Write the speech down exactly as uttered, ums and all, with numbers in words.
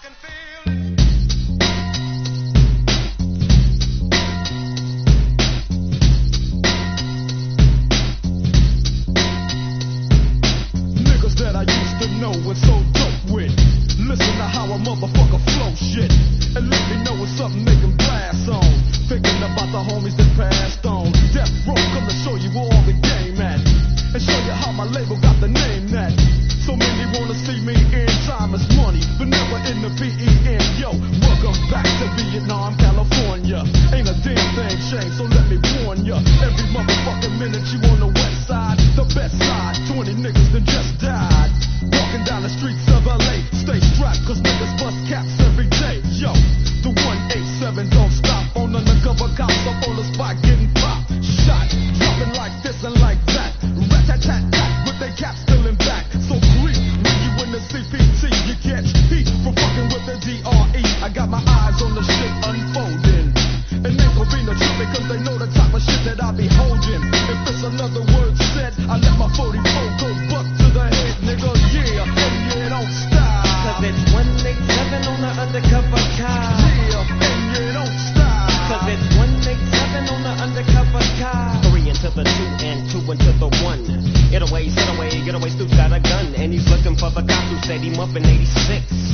Getaways, getaways, getaways, dude got a gun, and he's looking for the cop who set him up in eighty-six.